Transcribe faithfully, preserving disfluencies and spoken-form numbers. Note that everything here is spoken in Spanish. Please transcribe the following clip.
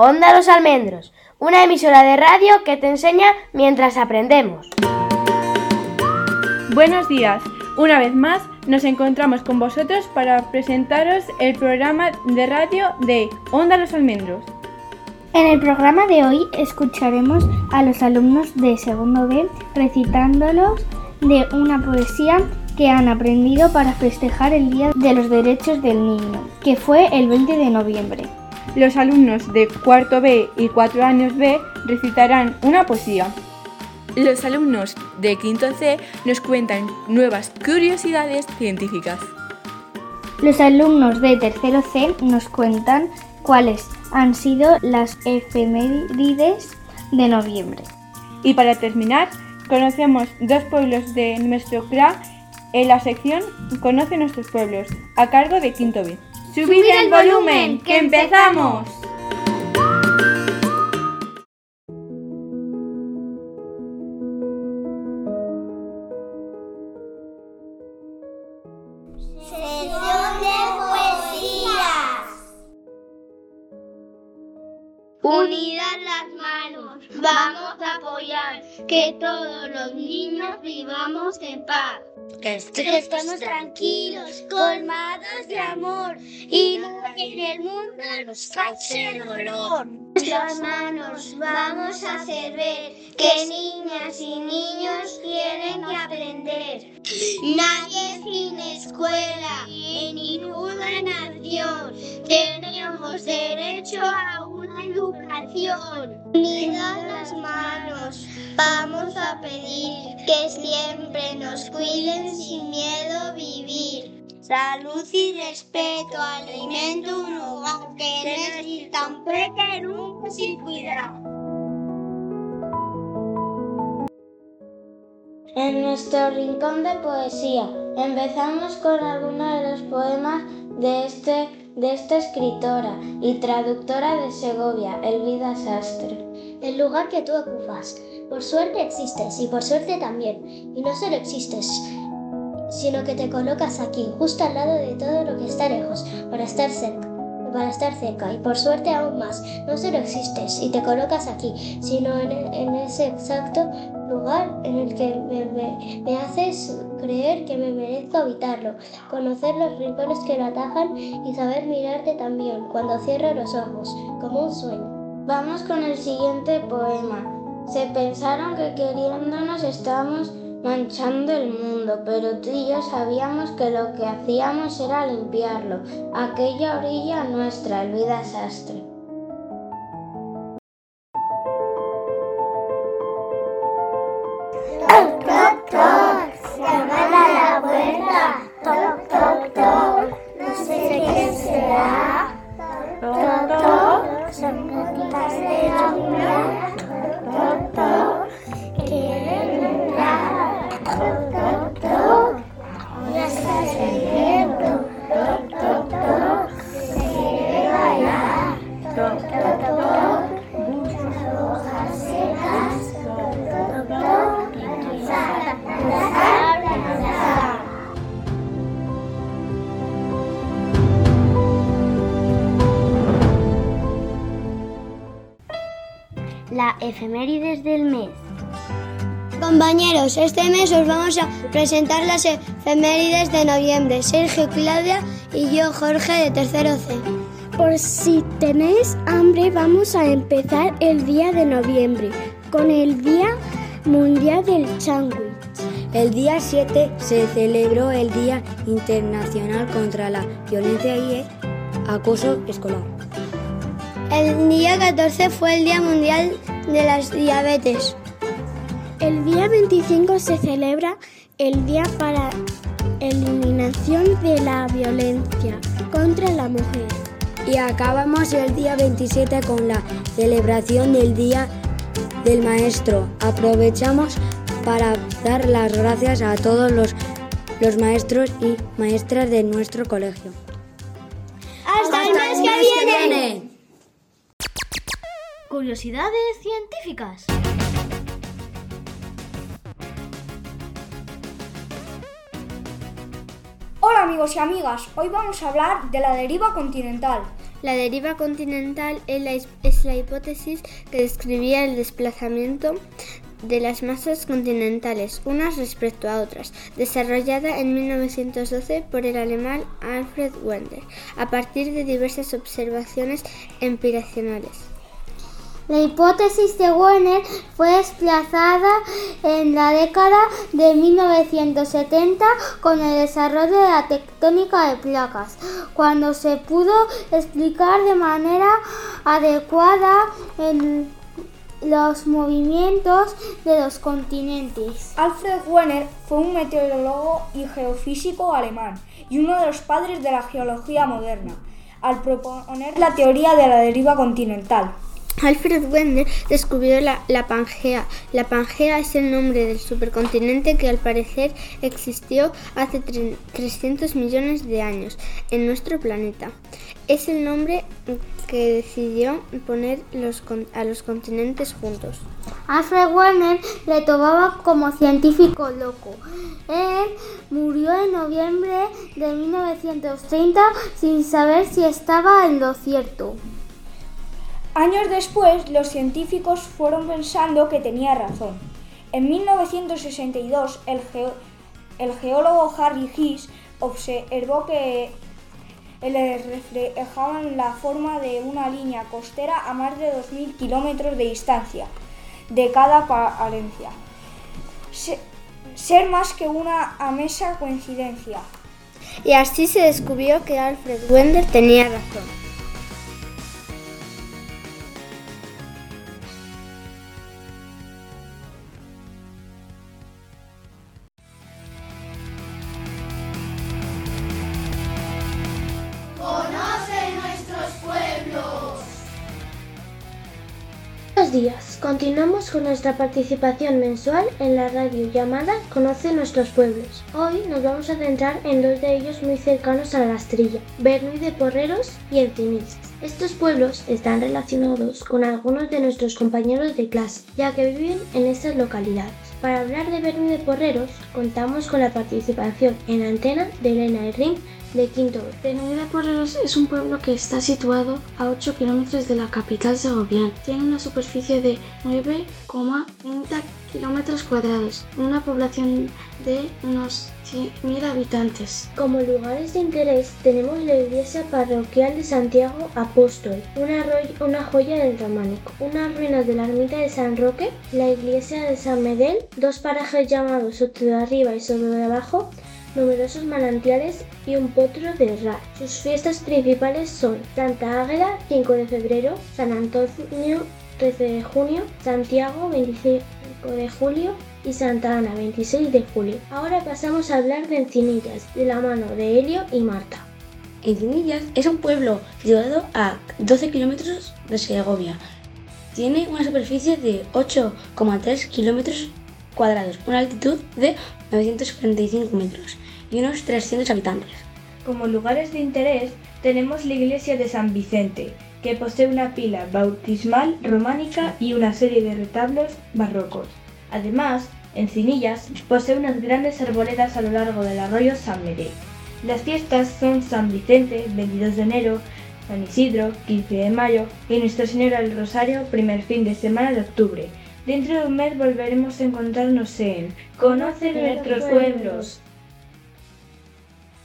Onda Los Almendros, una emisora de radio que te enseña mientras aprendemos. Buenos días, una vez más nos encontramos con vosotros para presentaros el programa de radio de Onda Los Almendros. En el programa de hoy escucharemos a los alumnos de segundo B recitándolos de una poesía que han aprendido para festejar el Día de los Derechos del Niño, que fue el veinte de noviembre. Los alumnos de cuarto B y cuatro años B recitarán una poesía. Los alumnos de quinto C nos cuentan nuevas curiosidades científicas. Los alumnos de tercero C nos cuentan cuáles han sido las efemérides de noviembre. Y para terminar, conocemos dos pueblos de nuestro C R A en la sección Conoce nuestros pueblos, a cargo de quinto B. ¡Subid el volumen, que empezamos! Sección de poesías. Unidas las manos, vamos a apoyar que todos los niños vivamos en paz. Que estemos tranquilos, colmados de amor, y nada en el mundo nos cause dolor. Nuestras manos vamos a hacer ver que niñas y niños tienen que aprender. Nadie sin escuela, en ninguna nación, tenemos derecho a una educación. Unidas las manos, vamos a pedir que siempre nos cuiden sin miedo vivir. Salud y respeto, alimento, un hogar que necesitan que nunca sin cuidar. En nuestro rincón de poesía, empezamos con algunos de los poemas de, este, de esta escritora y traductora de Segovia, Elvida Sastre. El lugar que tú ocupas, por suerte existes y por suerte también, y no solo existes, sino que te colocas aquí, justo al lado de todo lo que está lejos, para estar cerca. para estar cerca y por suerte aún más, no solo existes y te colocas aquí, sino en, en ese exacto lugar en el que me, me, me haces creer que me merezco habitarlo, conocer los rincones que lo atajan y saber mirarte también cuando cierro los ojos, como un sueño. Vamos con el siguiente poema. Se pensaron que queriéndonos estábamos manchando el mundo, pero tú y yo sabíamos que lo que hacíamos era limpiarlo. Aquella orilla nuestra, Elvida Sastre. Toc, toc, toc, llaman a la puerta. Toc, toc, toc, no sé quién será. Toc, toc, son gotitas de lluvia. Toc, toc, quieren entrar. Toc, toc, toc, ya está saliendo. Toc, toc, toc, se quiere bailar. Toc, toc, toc, muchas hojas secas. Toc, toc, toc, pensar, pensar, pensar. La efemérides del mes. Compañeros, este mes os vamos a presentar las efemérides de noviembre. Sergio, Claudia y yo, Jorge, de tercero C. Por si tenéis hambre, vamos a empezar el día de noviembre con el Día Mundial del Sándwich. El día siete se celebró el Día Internacional contra la Violencia y el Acoso Escolar. El día catorce fue el Día Mundial de la Diabetes. El día veinticinco se celebra el Día para Eliminación de la Violencia contra la Mujer. Y acabamos el día veintisiete con la celebración del Día del Maestro. Aprovechamos para dar las gracias a todos los, los maestros y maestras de nuestro colegio. ¡Hasta el mes que viene! Curiosidades científicas. Hola amigos y amigas, hoy vamos a hablar de la deriva continental. La deriva continental es la, es la hipótesis que describía el desplazamiento de las masas continentales unas respecto a otras, desarrollada en mil novecientos doce por el alemán Alfred Wegener, a partir de diversas observaciones empirionales. La hipótesis de Wegener fue desplazada en la década de mil novecientos setenta con el desarrollo de la tectónica de placas, cuando se pudo explicar de manera adecuada el, los movimientos de los continentes. Alfred Wegener fue un meteorólogo y geofísico alemán y uno de los padres de la geología moderna, al proponer la teoría de la deriva continental. Alfred Wegener descubrió la, la Pangea. La Pangea es el nombre del supercontinente que al parecer existió hace tre- trescientos millones de años en nuestro planeta. Es el nombre que decidió poner los, a los continentes juntos. Alfred Wegener le tomaba como científico loco. Él murió en noviembre de mil novecientos treinta sin saber si estaba en lo cierto. Años después, los científicos fueron pensando que tenía razón. En mil novecientos sesenta y dos, el, geo, el geólogo Harry Gies observó que le reflejaban la forma de una línea costera a más de dos mil kilómetros de distancia de cada palencia. Se, ser más que una amesa coincidencia. Y así se descubrió que Alfred Wegener tenía razón. Buenos días, continuamos con nuestra participación mensual en la radio llamada Conoce nuestros pueblos. Hoy nos vamos a centrar en dos de ellos muy cercanos a la Lastrilla, Bernuy de Porreros y Encinillas. Estos pueblos están relacionados con algunos de nuestros compañeros de clase, ya que viven en estas localidades. Para hablar de Bernuy de Porreros, contamos con la participación en antena de Elena Herrín, de quinto B. Bernuy de Porreros es un pueblo que está situado a ocho kilómetros de la capital segoviana. Tiene una superficie de nueve coma treinta kilómetros cuadrados, una población de unos cien mil habitantes. Como lugares de interés tenemos la iglesia parroquial de Santiago Apóstol, una, ro- una joya del románico, unas ruinas de la ermita de San Roque, la iglesia de San Medel, dos parajes llamados Soto de Arriba y Soto de Abajo, numerosos manantiales y un potro de Rar. Sus fiestas principales son Santa Águeda, cinco de febrero, San Antonio, trece de junio, Santiago, veinticinco de julio y Santa Ana, veintiséis de julio. Ahora pasamos a hablar de Encinillas, de la mano de Helio y Marta. Encinillas es un pueblo situado a doce kilómetros de Segovia. Tiene una superficie de ocho coma tres kilómetros cuadrados, una altitud de novecientos cuarenta y cinco metros y unos trescientos habitantes. Como lugares de interés tenemos la iglesia de San Vicente, que posee una pila bautismal románica y una serie de retablos barrocos. Además, Encinillas posee unas grandes arboledas a lo largo del arroyo San Medel. Las fiestas son San Vicente, veintidós de enero, San Isidro, quince de mayo y Nuestra Señora del Rosario, primer fin de semana de octubre. Dentro de un mes volveremos a encontrarnos en Conoce nuestros pueblos.